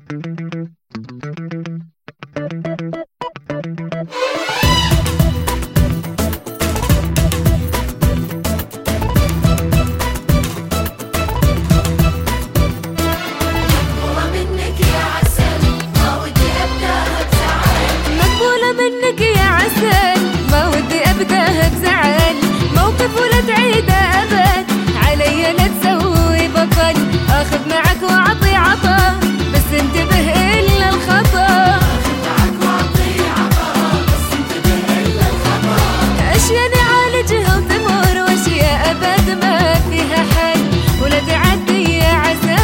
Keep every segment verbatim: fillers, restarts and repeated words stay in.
منك يا عسل ما ودي ابداها بزعل، موقف ولا تعيده ابد علي لا تسوي بطل، اخذ معك واعطي عطا بس انتبه الا الخطا، اخذ معك واعطي عطا بس انتبه الا الخطا، اشياء نعالجها وتمر واشياء ابد ما فيها حل ولا تعدي يا عسل.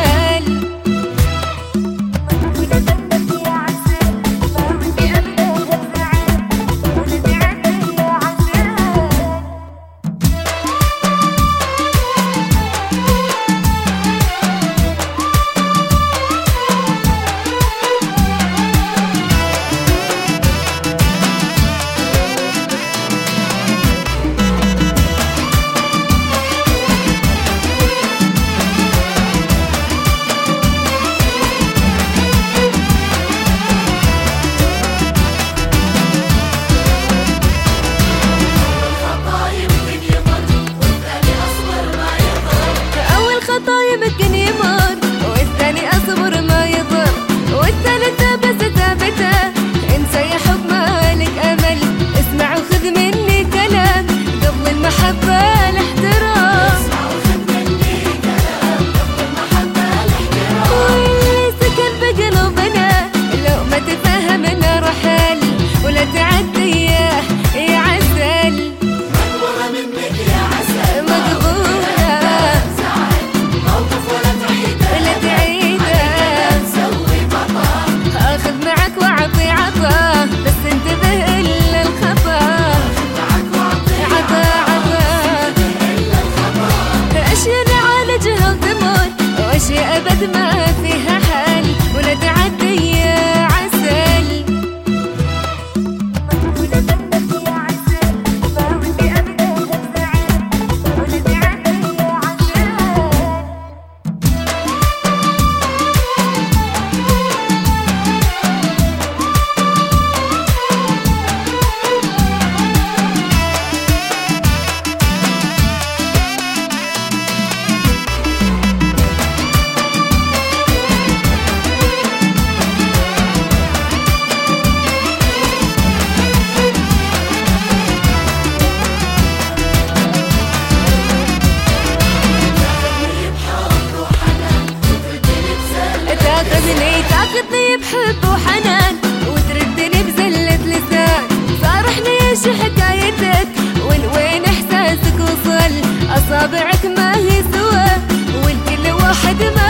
يمكن يمر والثاني اصبر ما يضر، والثالثة بس ثابتة انسى يا حب مالك امل، اسمع وخذ مني كلام قبل المحبة الاحترام، اسمع وخذ مني كلام قبل المحبة الاحترام، واللي سكن بقلوبنا لو ما تفهمنا رحل ولا تعدي يا يا عسل، مقبولة منك يا عسل مقبولة بس انتبه الا الخطا، عطا عطا اشياء نعالجها وتمر واشياء ابد ما فيها حل ولا تعدي يا عسل. تاخذني تاخذني بحب وحنان وتردني بزلة لسان، صارحني ايش حكايتك والوين احساسك وصل، اصابعك ما هي سوا والكل واحد ما